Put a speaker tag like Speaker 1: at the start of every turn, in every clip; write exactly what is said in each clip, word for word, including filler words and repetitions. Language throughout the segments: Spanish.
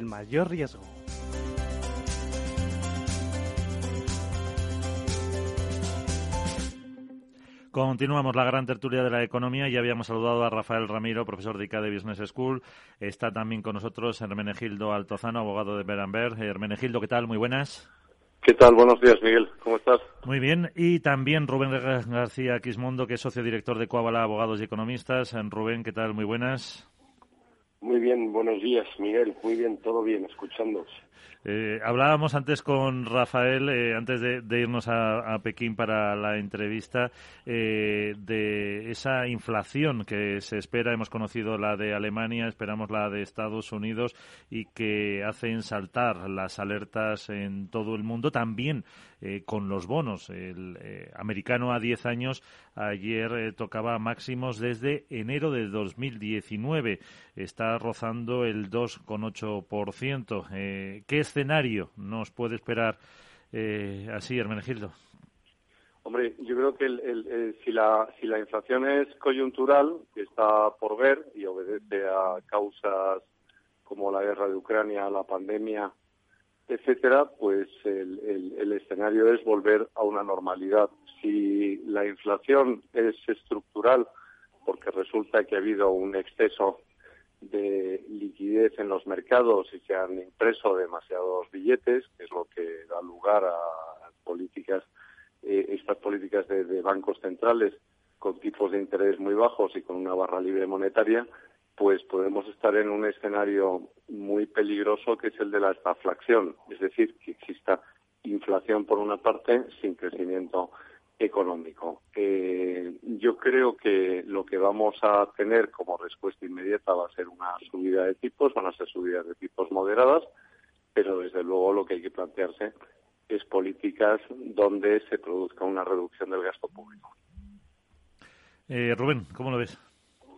Speaker 1: el mayor riesgo.
Speaker 2: Continuamos la gran tertulia de la economía. Ya habíamos saludado a Rafael Ramiro, profesor de I C A D Business School. Está también con nosotros Hermenegildo Altozano, abogado de Berenberg. Hermenegildo, ¿qué tal? Muy buenas.
Speaker 3: ¿Qué tal? Buenos días, Miguel. ¿Cómo estás?
Speaker 2: Muy bien. Y también Rubén García Quismondo, que es socio director de Coabala, Abogados y Economistas. Rubén, ¿qué tal? Muy buenas.
Speaker 4: Muy bien, buenos días, Miguel. Muy bien, todo bien, escuchándoos.
Speaker 2: Eh, hablábamos antes con Rafael, eh, antes de, de irnos a, a Pekín para la entrevista, eh, de esa inflación que se espera. Hemos conocido la de Alemania, esperamos la de Estados Unidos, y que hacen saltar las alertas en todo el mundo. También eh, con los bonos. El eh, americano a diez años ayer eh, tocaba máximos desde enero de dos mil diecinueve. Está rozando el dos coma ocho por ciento. Eh, ¿Qué escenario nos puede esperar eh, así, Hermenegildo?
Speaker 3: Hombre, yo creo que el, el, el, si, la, si la inflación es coyuntural, que está por ver y obedece a causas como la guerra de Ucrania, la pandemia, etcétera, pues el, el, el escenario es volver a una normalidad. Si la inflación es estructural, porque resulta que ha habido un exceso de liquidez en los mercados y se han impreso demasiados billetes, que es lo que da lugar a políticas, eh, estas políticas de, de bancos centrales con tipos de interés muy bajos y con una barra libre monetaria, pues podemos estar en un escenario muy peligroso, que es el de la estaflación, es decir, que exista inflación por una parte sin crecimiento económico. Eh, yo creo que lo que vamos a tener como respuesta inmediata va a ser una subida de tipos, van a ser subidas de tipos moderadas, pero desde luego lo que hay que plantearse es políticas donde se produzca una reducción del gasto público.
Speaker 2: Eh, Rubén, ¿cómo lo ves?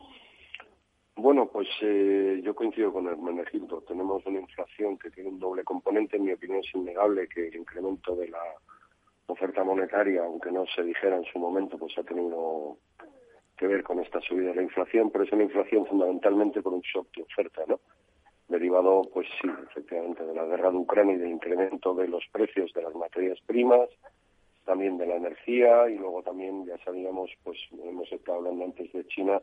Speaker 4: Bueno, pues eh, yo coincido con Hermenegildo. Tenemos una inflación que tiene un doble componente. En mi opinión es innegable que el incremento de la oferta monetaria, aunque no se dijera en su momento, pues ha tenido que ver con esta subida de la inflación, pero es una inflación fundamentalmente por un shock de oferta, ¿no? Derivado, pues sí, efectivamente, de la guerra de Ucrania y del incremento de los precios de las materias primas, también de la energía, y luego también, ya sabíamos, pues hemos estado hablando antes de China,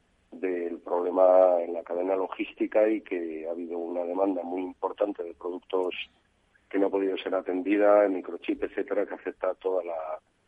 Speaker 4: del problema en la cadena logística, y que ha habido una demanda muy importante de productos que no ha podido ser atendida, el microchip, etcétera, que afecta a toda la,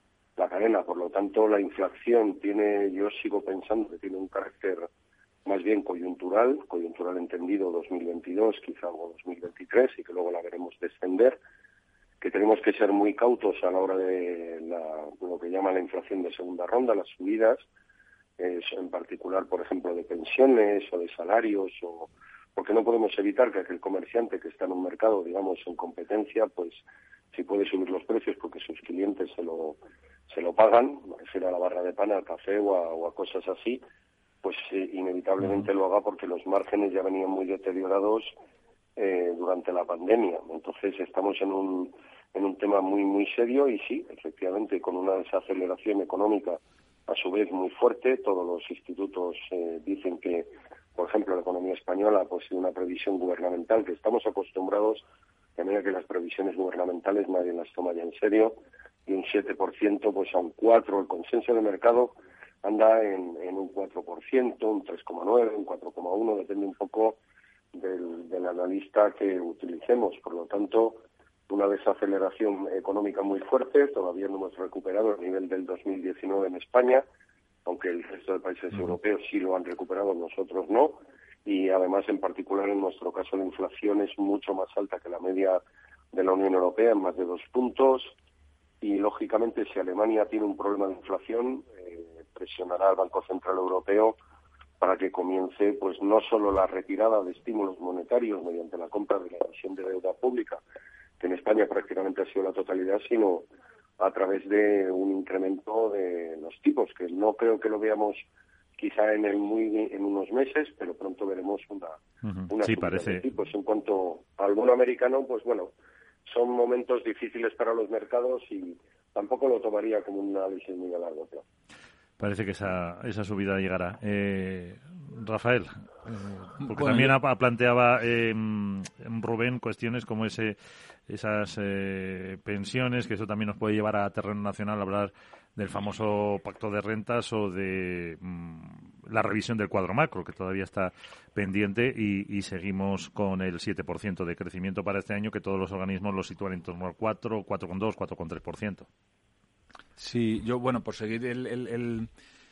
Speaker 4: la cadena. Por lo tanto, la inflación tiene, yo sigo pensando que tiene un carácter más bien coyuntural, coyuntural entendido dos mil veintidós, quizá o dos mil veintitrés, y que luego la veremos descender, que tenemos que ser muy cautos a la hora de la, lo que llama la inflación de segunda ronda, las subidas, eh, en particular, por ejemplo, de pensiones o de salarios, o porque no podemos evitar que aquel comerciante que está en un mercado, digamos, en competencia, pues si puede subir los precios porque sus clientes se lo se lo pagan, me refiero a la barra de pan, al café o a, o a cosas así, pues eh, inevitablemente lo haga porque los márgenes ya venían muy deteriorados eh, durante la pandemia. Entonces estamos en un en un tema muy muy serio, y sí, efectivamente, con una desaceleración económica a su vez muy fuerte. Todos los institutos eh, dicen que, por ejemplo, la economía española, pues una previsión gubernamental, que estamos acostumbrados a medida que las previsiones gubernamentales nadie las toma ya en serio, y un siete por ciento, pues a un cuatro por ciento. El consenso de mercado anda en, en un cuatro por ciento, un tres coma nueve por ciento, un cuatro coma uno por ciento, depende un poco del, del analista que utilicemos. Por lo tanto, una desaceleración económica muy fuerte. Todavía no hemos recuperado el nivel del dos mil diecinueve en España, aunque el resto de países uh-huh. europeos sí lo han recuperado, nosotros no. Y además, en particular, en nuestro caso, la inflación es mucho más alta que la media de la Unión Europea, en más de dos puntos. Y, lógicamente, si Alemania tiene un problema de inflación, eh, presionará al Banco Central Europeo para que comience, pues, no solo la retirada de estímulos monetarios mediante la compra de la emisión de deuda pública, que en España prácticamente ha sido la totalidad, sino a través de un incremento de los tipos, que no creo que lo veamos quizá en el muy en unos meses, pero pronto veremos una,
Speaker 2: uh-huh.
Speaker 3: una
Speaker 2: sí,
Speaker 3: subida
Speaker 2: parece.
Speaker 3: de tipos. En cuanto al bono americano, pues bueno, son momentos difíciles para los mercados y tampoco lo tomaría como un análisis muy a largo plazo.
Speaker 2: Parece que esa, esa subida llegará. Eh, Rafael, Porque
Speaker 1: bueno,
Speaker 2: también
Speaker 1: yo...
Speaker 2: planteaba eh, Rubén cuestiones como ese esas eh, pensiones, que eso también nos puede llevar a terreno nacional a hablar del famoso pacto de rentas o de mmm, la revisión del cuadro macro, que todavía está pendiente, y, y seguimos con el siete por ciento de crecimiento para este año, que todos los organismos lo sitúan en torno al cuatro, cuatro coma dos, cuatro coma tres por ciento.
Speaker 1: Sí, yo, bueno, por seguir el... el, el...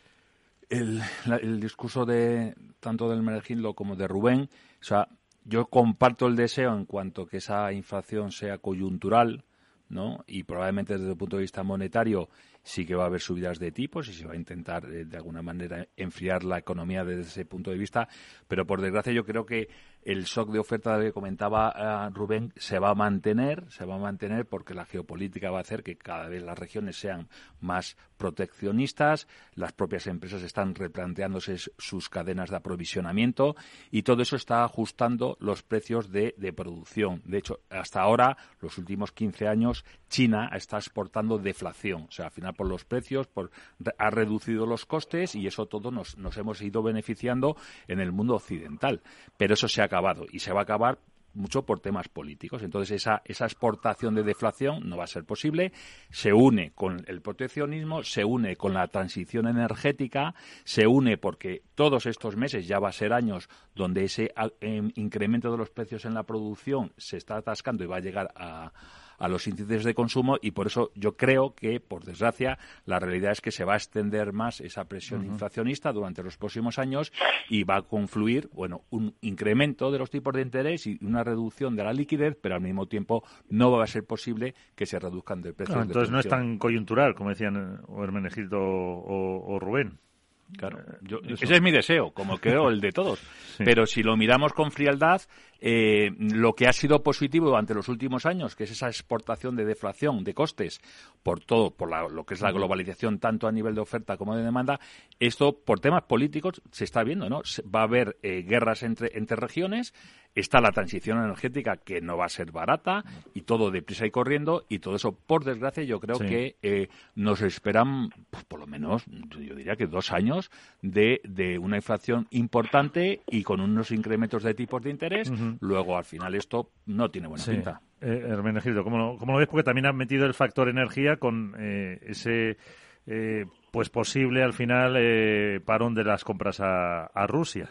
Speaker 1: El, la, el discurso de tanto del Hermenegildo como de Rubén, o sea, yo comparto el deseo en cuanto que esa inflación sea coyuntural, ¿no? Y probablemente desde el punto de vista monetario sí que va a haber subidas de tipos y se va a intentar eh, de alguna manera enfriar la economía desde ese punto de vista, pero por desgracia yo creo que el shock de oferta que comentaba uh, Rubén se va a mantener, se va a mantener porque la geopolítica va a hacer que cada vez las regiones sean más proteccionistas, las propias empresas están replanteándose sus cadenas de aprovisionamiento y todo eso está ajustando los precios de, de producción. De hecho, hasta ahora, los últimos quince años, China está exportando deflación, o sea, al final por los precios, por, ha reducido los costes y eso todo nos, nos hemos ido beneficiando en el mundo occidental. Pero eso se ha acabado y se va a acabar mucho por temas políticos. Entonces, esa, esa exportación de deflación no va a ser posible. Se une con el proteccionismo, se une con la transición energética, se une porque todos estos meses ya va a ser años donde ese eh, incremento de los precios en la producción se está atascando y va a llegar a a los índices de consumo y por eso yo creo que, por desgracia, la realidad es que se va a extender más esa presión uh-huh. inflacionista durante los próximos años y va a confluir, bueno, un incremento de los tipos de interés y una reducción de la liquidez, pero al mismo tiempo no va a ser posible que se reduzcan de precios.
Speaker 2: Claro, entonces
Speaker 1: de
Speaker 2: no es tan coyuntural, como decían o Hermenegildo o, o Rubén.
Speaker 1: Claro, yo, ese es mi deseo, como creo el de todos. Sí. Pero si lo miramos con frialdad, eh, lo que ha sido positivo durante los últimos años, que es esa exportación de deflación de costes por todo, por la, lo que es la globalización tanto a nivel de oferta como de demanda, esto por temas políticos se está viendo, ¿no? Va a haber eh, guerras entre, entre regiones, está la transición energética que no va a ser barata y todo deprisa y corriendo y todo eso, por desgracia, yo creo sí. que eh, nos esperan, pues, por lo menos, yo diría que dos años de, de una inflación importante y con unos incrementos de tipos de interés. Uh-huh. Luego, al final, esto no tiene buena sí. pinta.
Speaker 2: Eh, Hermenegildo, ¿cómo lo, ¿cómo lo ves? Porque también han metido el factor energía con eh, ese eh, pues posible, al final, eh, parón de las compras a, a Rusia.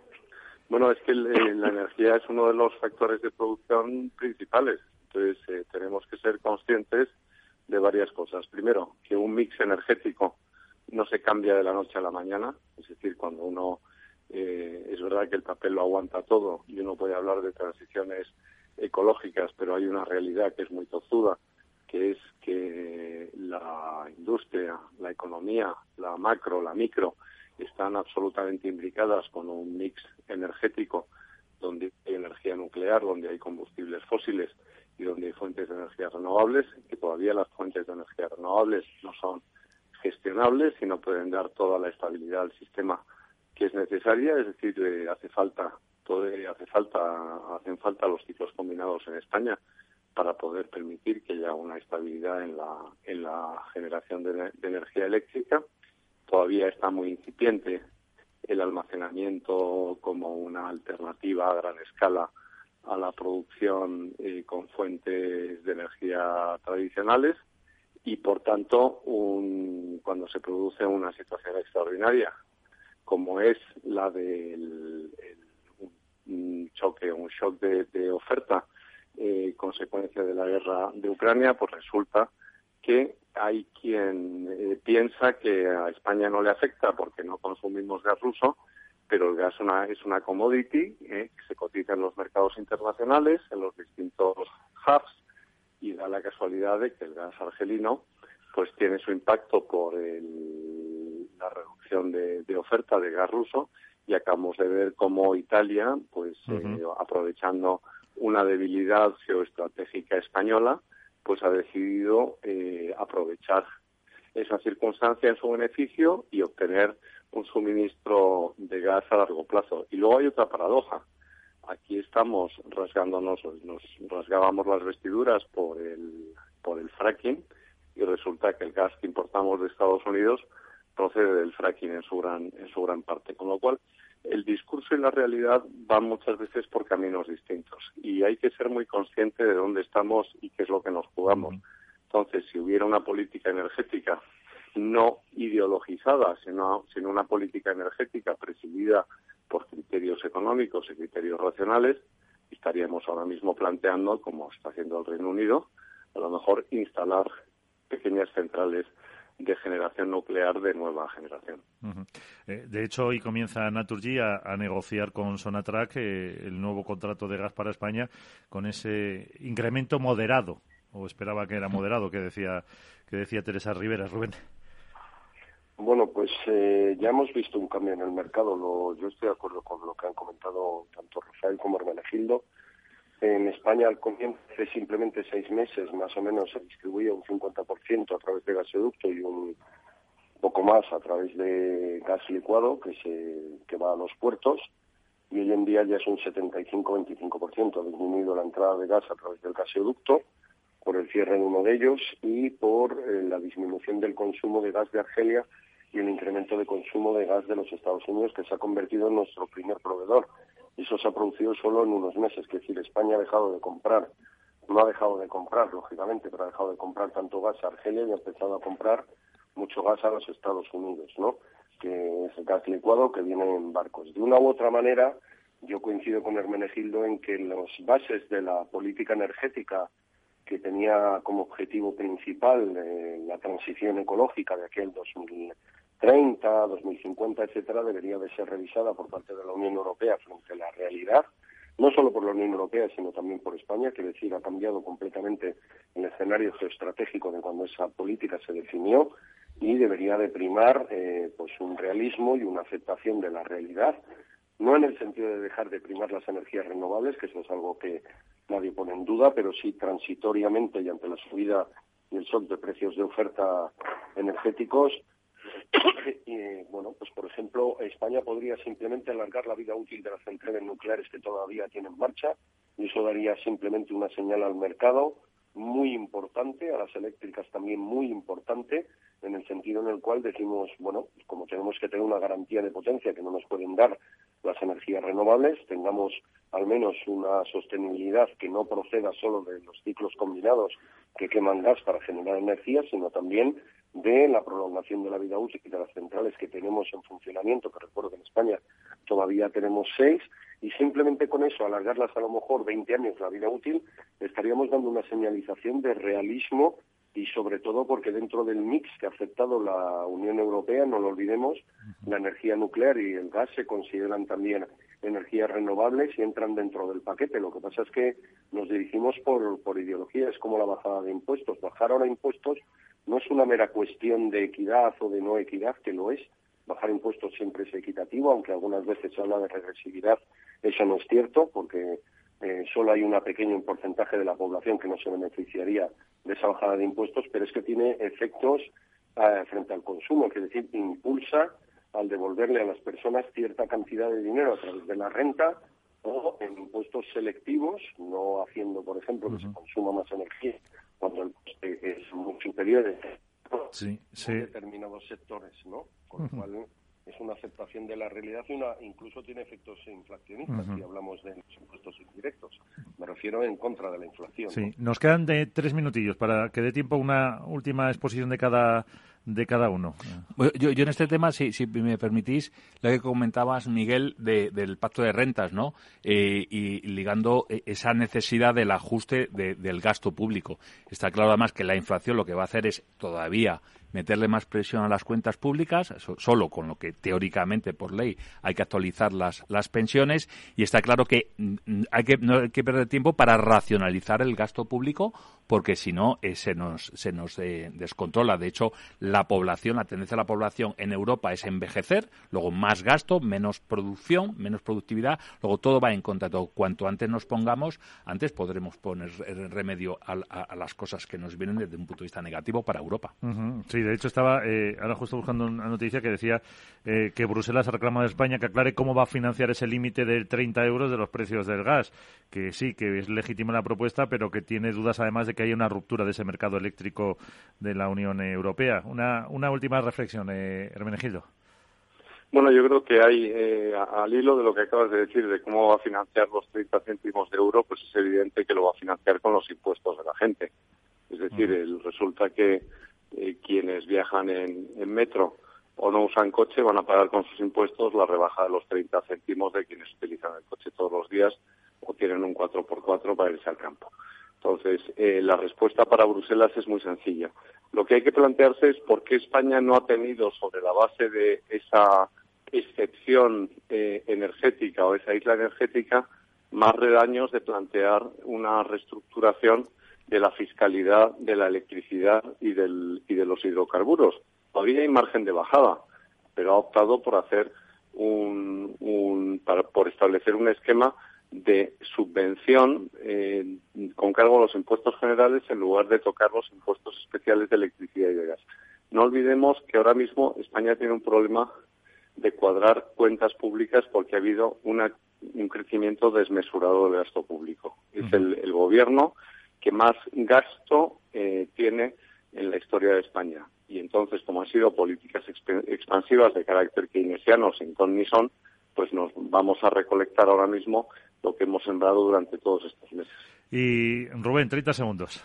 Speaker 3: Bueno, es que el, la energía es uno de los factores de producción principales. Entonces, eh, tenemos que ser conscientes de varias cosas. Primero, que un mix energético no se cambia de la noche a la mañana. Es decir, cuando uno... Eh, es verdad que el papel lo aguanta todo y uno puede hablar de transiciones ecológicas, pero hay una realidad que es muy tozuda, que es que la industria, la economía, la macro, la micro, están absolutamente imbricadas con un mix energético donde hay energía nuclear, donde hay combustibles fósiles y donde hay fuentes de energía renovables, que todavía las fuentes de energía renovables no son gestionables y no pueden dar toda la estabilidad al sistema que es necesaria, es decir, eh, hace falta todo, eh, hace falta hacen falta los ciclos combinados en España para poder permitir que haya una estabilidad en la en la generación de, de energía eléctrica. Todavía está muy incipiente el almacenamiento como una alternativa a gran escala a la producción eh, con fuentes de energía tradicionales y, por tanto, un, cuando se produce una situación extraordinaria como es la del el, un choque, un shock de, de oferta eh, consecuencia de la guerra de Ucrania, pues resulta que hay quien eh, piensa que a España no le afecta porque no consumimos gas ruso, pero el gas una, es una commodity eh, que se cotiza en los mercados internacionales, en los distintos hubs, y da la casualidad de que el gas argelino pues tiene su impacto por el, la reducción de, de oferta de gas ruso, y acabamos de ver cómo Italia, pues uh-huh. eh, aprovechando una debilidad geoestratégica española, pues ha decidido eh, aprovechar esa circunstancia en su beneficio y obtener un suministro de gas a largo plazo. Y luego hay otra paradoja. Aquí estamos rasgándonos, nos rasgábamos las vestiduras por el por el fracking, y resulta que el gas que importamos de Estados Unidos procede del fracking en su gran en su gran parte, con lo cual el discurso y la realidad van muchas veces por caminos distintos y hay que ser muy consciente de dónde estamos y qué es lo que nos jugamos. Entonces, si hubiera una política energética no ideologizada, sino, sino una política energética presidida por criterios económicos y criterios racionales, estaríamos ahora mismo planteando, como está haciendo el Reino Unido, a lo mejor instalar pequeñas centrales de generación nuclear de nueva generación.
Speaker 2: Uh-huh. Eh, de hecho, hoy comienza Naturgy a, a negociar con Sonatrach eh, el nuevo contrato de gas para España con ese incremento moderado, o esperaba que era moderado, que decía que decía Teresa Rivera. Rubén.
Speaker 4: Bueno, pues eh, ya hemos visto un cambio en el mercado. Lo, yo estoy de acuerdo con lo que han comentado tanto Rafael como Hermenegildo. En España, al comienzo, hace simplemente seis meses, más o menos, se distribuía un cincuenta por ciento a través de gasoducto y un poco más a través de gas licuado que se que va a los puertos. Y hoy en día ya es un setenta y cinco a veinticinco por ciento. Ha disminuido la entrada de gas a través del gasoducto por el cierre de uno de ellos y por eh, la disminución del consumo de gas de Argelia y el incremento de consumo de gas de los Estados Unidos, que se ha convertido en nuestro primer proveedor. Y eso se ha producido solo en unos meses, es decir, España ha dejado de comprar, no ha dejado de comprar, lógicamente, pero ha dejado de comprar tanto gas a Argelia y ha empezado a comprar mucho gas a los Estados Unidos, ¿no? Que es el gas licuado que viene en barcos. De una u otra manera, yo coincido con Hermenegildo en que las bases de la política energética que tenía como objetivo principal eh, la transición ecológica de aquel dos mil treinta, dos mil cincuenta, etcétera, debería de ser revisada por parte de la Unión Europea frente a la realidad, no solo por la Unión Europea, sino también por España, que decir, ha cambiado completamente el escenario geoestratégico de cuando esa política se definió y debería de primar eh, pues un realismo y una aceptación de la realidad, no en el sentido de dejar de primar las energías renovables, que eso es algo que nadie pone en duda, pero sí transitoriamente y ante la subida y el shock de precios de oferta energéticos. Y, bueno, pues por ejemplo, España podría simplemente alargar la vida útil de las centrales nucleares que todavía tienen en marcha y eso daría simplemente una señal al mercado muy importante, a las eléctricas también muy importante, en el sentido en el cual decimos, bueno, pues como tenemos que tener una garantía de potencia que no nos pueden dar las energías renovables, tengamos al menos una sostenibilidad que no proceda solo de los ciclos combinados que queman gas para generar energía, sino también de la prolongación de la vida útil de las centrales que tenemos en funcionamiento, que recuerdo que en España todavía tenemos seis, y simplemente con eso, alargarlas a lo mejor veinte años la vida útil, estaríamos dando una señalización de realismo y sobre todo porque dentro del mix que ha aceptado la Unión Europea, no lo olvidemos, la energía nuclear y el gas se consideran también energías renovables y entran dentro del paquete. Lo que pasa es que nos dirigimos por, por ideología, es como la bajada de impuestos. Bajar ahora impuestos no es una mera cuestión de equidad o de no equidad, que lo es. Bajar impuestos siempre es equitativo, aunque algunas veces se habla de regresividad. Eso no es cierto, porque eh, solo hay un pequeño porcentaje de la población que no se beneficiaría de esa bajada de impuestos, pero es que tiene efectos eh, frente al consumo, es decir, impulsa al devolverle a las personas cierta cantidad de dinero a través de la renta o en impuestos selectivos, no haciendo, por ejemplo, uh-huh. que se consuma más energía cuando el coste es muy superior en
Speaker 2: sí, sí.
Speaker 4: determinados sectores, ¿no? Con lo cual es una aceptación de la realidad y una, incluso tiene efectos inflacionistas uh-huh. si hablamos de los impuestos indirectos. Me refiero en contra de la inflación.
Speaker 2: Sí,
Speaker 4: ¿no?
Speaker 2: Nos quedan de tres minutillos para que dé tiempo una última exposición de cada de cada uno.
Speaker 1: Bueno, yo, yo en este tema, si, si me permitís, lo que comentabas, Miguel, de, del pacto de rentas, ¿no? Eh, y ligando esa necesidad del ajuste de, del gasto público. Está claro además que la inflación lo que va a hacer es todavía meterle más presión a las cuentas públicas, solo con lo que teóricamente por ley hay que actualizar las, las pensiones, y está claro que hay que no hay que perder tiempo para racionalizar el gasto público, porque si no eh, se nos se nos eh, descontrola. De hecho, la población, la tendencia de la población en Europa es envejecer, luego más gasto, menos producción, menos productividad, luego todo va en contra. Todo. Cuanto antes nos pongamos, antes podremos poner remedio a, a, a las cosas que nos vienen desde un punto de vista negativo para Europa.
Speaker 2: Uh-huh. Sí, de hecho estaba eh, ahora justo buscando una noticia que decía eh, que Bruselas ha reclamado a España que aclare cómo va a financiar ese límite de treinta euros de los precios del gas, que sí, que es legítima la propuesta, pero que tiene dudas además de que haya una ruptura de ese mercado eléctrico de la Unión Europea. Una, una última reflexión, eh, Hermenegildo.
Speaker 3: Bueno, yo creo que hay, eh, al hilo de lo que acabas de decir, de cómo va a financiar los treinta céntimos de euro, pues es evidente que lo va a financiar con los impuestos de la gente. Es decir, el, resulta que eh, quienes viajan en, en metro o no usan coche van a pagar con sus impuestos la rebaja de los treinta céntimos de quienes utilizan el coche todos los días o tienen un cuatro por cuatro para irse al campo. Entonces, eh, la respuesta para Bruselas es muy sencilla. Lo que hay que plantearse es por qué España no ha tenido, sobre la base de esa excepción eh, energética o esa isla energética, más redaños de plantear una reestructuración de la fiscalidad de la electricidad y, del, y de los hidrocarburos. Todavía hay margen de bajada, pero ha optado por hacer un, un para, por establecer un esquema de subvención eh, con cargo a los impuestos generales en lugar de tocar los impuestos especiales de electricidad y de gas. No olvidemos que ahora mismo España tiene un problema de cuadrar cuentas públicas porque ha habido una, un crecimiento desmesurado del gasto público. Uh-huh. Es el, el gobierno que más gasto eh, tiene en la historia de España. Y entonces, como han sido políticas exp- expansivas de carácter keynesiano, sin ton ni son, pues nos vamos a recolectar ahora mismo lo que hemos sembrado durante todos estos meses.
Speaker 2: Y Rubén, treinta segundos.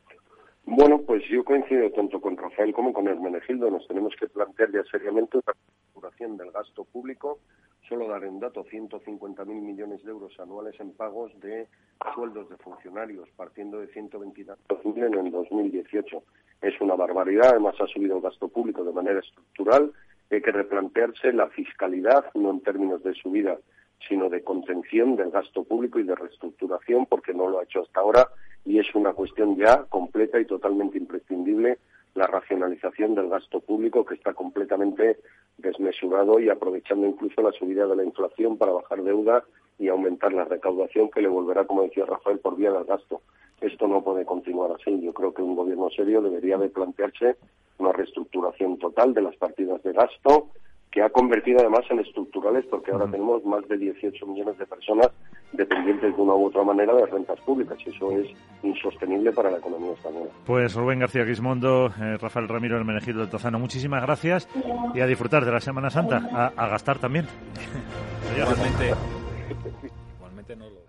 Speaker 4: Bueno, pues yo coincido tanto con Rafael como con Hermenegildo. Nos tenemos que plantear ya seriamente la reestructuración del gasto público. Solo daré un dato, ciento cincuenta mil millones de euros anuales en pagos de sueldos de funcionarios, partiendo de ciento veinte mil en el dos mil dieciocho. Es una barbaridad, además ha subido el gasto público de manera estructural. Hay que replantearse la fiscalidad, no en términos de subida, sino de contención del gasto público y de reestructuración, porque no lo ha hecho hasta ahora, y es una cuestión ya completa y totalmente imprescindible la racionalización del gasto público, que está completamente desmesurado y aprovechando incluso la subida de la inflación para bajar deuda y aumentar la recaudación que le volverá, como decía Rafael, por vía del gasto. Esto no puede continuar así. Yo creo que un gobierno serio debería de plantearse una reestructuración total de las partidas de gasto, que ha convertido además en estructurales, porque ahora tenemos más de dieciocho millones de personas dependientes de una u otra manera de las rentas públicas, y eso es insostenible para la economía española.
Speaker 2: Pues Rubén García Guismondo, eh, Rafael Ramiro Hermenegildo del Tozano, muchísimas gracias y a disfrutar de la Semana Santa, a, a gastar también.
Speaker 1: Igualmente, igualmente no lo...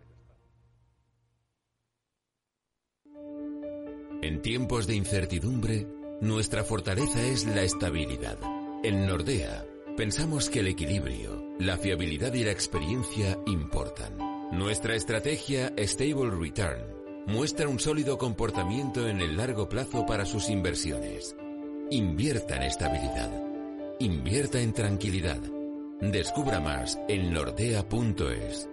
Speaker 5: En tiempos de incertidumbre, nuestra fortaleza es la estabilidad. En Nordea, pensamos que el equilibrio, la fiabilidad y la experiencia importan. Nuestra estrategia Stable Return muestra un sólido comportamiento en el largo plazo para sus inversiones. Invierta en estabilidad. Invierta en tranquilidad. Descubra más en nordea punto es.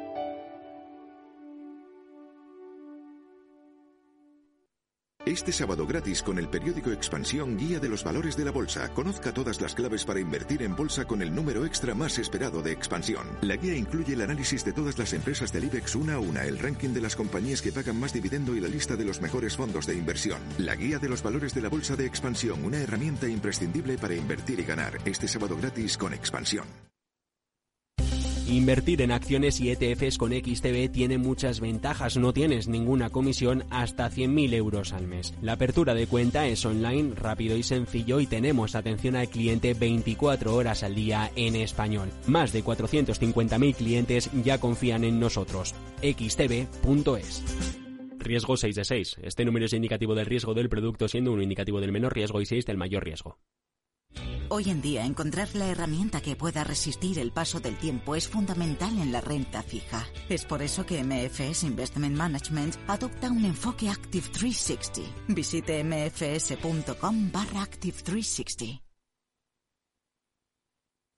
Speaker 6: Este sábado gratis con el periódico Expansión, Guía de los Valores de la Bolsa. Conozca todas las claves para invertir en bolsa con el número extra más esperado de Expansión. La guía incluye el análisis de todas las empresas del IBEX una a una, el ranking de las compañías que pagan más dividendo y la lista de los mejores fondos de inversión. La Guía de los Valores de la Bolsa de Expansión, una herramienta imprescindible para invertir y ganar. Este sábado gratis con Expansión.
Speaker 7: Invertir en acciones y E T Fs con X T B tiene muchas ventajas. No tienes ninguna comisión hasta cien mil euros al mes. La apertura de cuenta es online, rápido y sencillo, y tenemos atención al cliente veinticuatro horas al día en español. Más de cuatrocientos cincuenta mil clientes ya confían en nosotros. equis te be punto es. Riesgo seis de seis. Este número es indicativo del riesgo del producto, siendo uno indicativo del menor riesgo y seis del mayor riesgo.
Speaker 8: Hoy en día, encontrar la herramienta que pueda resistir el paso del tiempo es fundamental en la renta fija. Es por eso que M F S Investment Management adopta un enfoque Active trescientos sesenta. Visite eme efe ese punto com barra Active trescientos sesenta.